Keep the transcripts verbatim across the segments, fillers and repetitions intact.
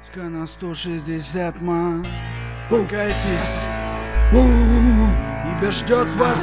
ска на сто шестьдесят, ма. Покайтесь. Ибо ждет вас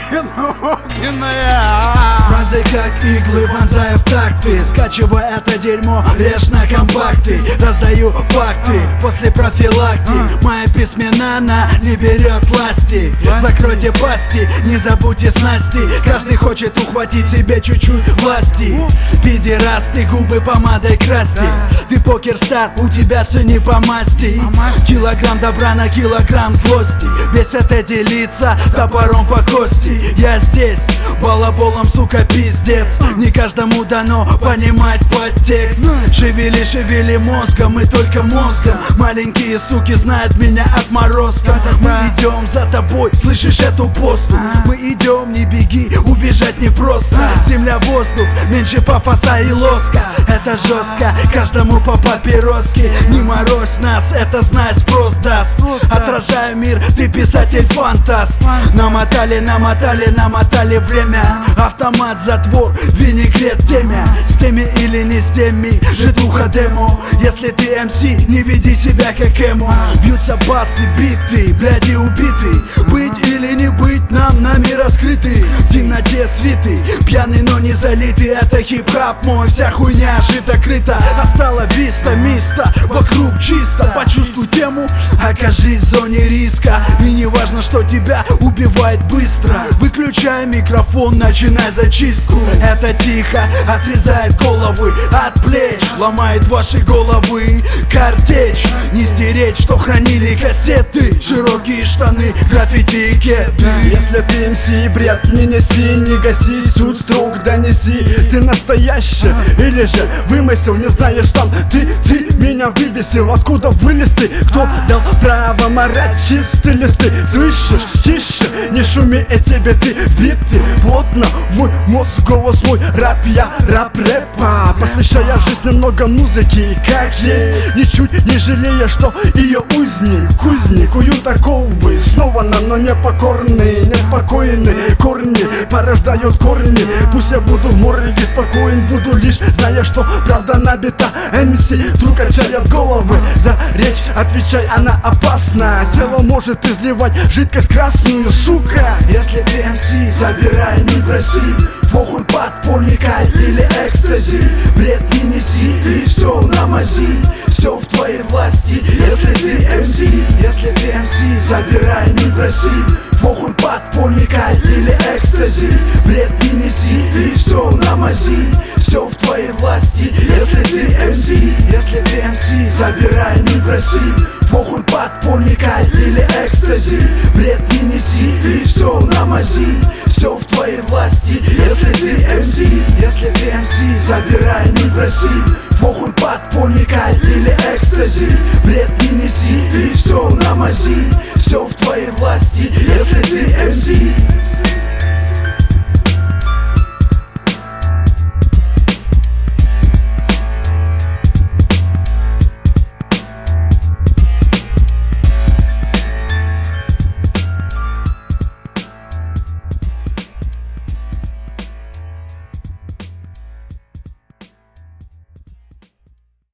кинокиная. Фразы как иглы, вонзая в такты. Скачивай это дерьмо, режь на компакты. Раздаю факты после профилакти. Моя письмена она не берет ласти. Закройте пасти, не забудьте снасти. Каждый хочет ухватить себе чуть-чуть власти. Пидерасты, губы помадой красти. Ты покерстар, у тебя все не по масти. Килограмм добра на килограмм злости. Бесят эти лица топором по кости. Я здесь, балаболом, сука, пиздец. Не каждому дано понимать подтекст. Шевели, шевели мозгом и только мозгом. Маленькие суки знают меня отморозком. Мы идем за тобой, слышишь эту посту? Мы идем, не беги, убежать непросто. Земля, воздух, меньше пафоса и лоска. Это жестко, каждому по папироске. Не морозь нас, это знай, спрос даст. Отражаю мир, ты писатель-фантаст. Намотали, намотали, намотали время. Автомат, затвор, винегрет темя. С теми или не с теми, житуха демо. Если ты эм си, не веди себя как эмо. Бьются басы, биты, бляди убиты. Быть или не быть, нам нами раскрыты. В темноте свиты, пьяный, но не залитый. Это хип-хап мой, вся хуйня жито-крыта. Остала виста, миста, вокруг чисто. Почувствуй тему, окажись в зоне риска. И не важно, что тебя убивает быстро. Выключай микрофон, начинай зачистку. Это тихо, отрезает головы от плеч. Ломает ваши головы картечь. Не стереть, что хранили кассеты. Широкие штаны, граффити и кеты. Если ты эм си, бред не неси, не гаси. Суть строк донеси. Ты настоящий или же вымысел, не знаешь сам. Ты, ты меня выбесил, откуда вылез ты? Кто дал право морать чистые листы? Слышишь, тише, не шуми, и тебе ты вбитый плотно в мой мозг, голос мой. Рэп я, рап рэпа, посвящая жизнь немного музыки, как есть. Ничуть не жалея, что ее узник, кузник, уют оковы. Снова на, но непокорные, неспокойные корни порождают корни. Пусть я буду в морге спокоен, буду лишь зная, что правда набита. эм си вдруг качает головы, за речь отвечай, она опасна. Тело может изливать жидкость красную, сука. Если ты эм си, забирай, не проси. Похуй, подпольника или экстази. Бред не неси и все на мази. Все в твоей власти, если ты эм си. Если ты эм си, забирай, не проси. Похуй, подпольника или экстази. Бред не неси и все на мази. Все в твоей власти, если ты эм си. Если ты эм си, забирай, не проси. Похуй, подпольника или экстази. Бред не неси и все на мази. Все в твоей власти, если ты эм си. Если ты эм си, забирай, не проси. Похуй, подпольника или экстази. Бред не неси и все на мази. Все в твоей власти, если ты эм си.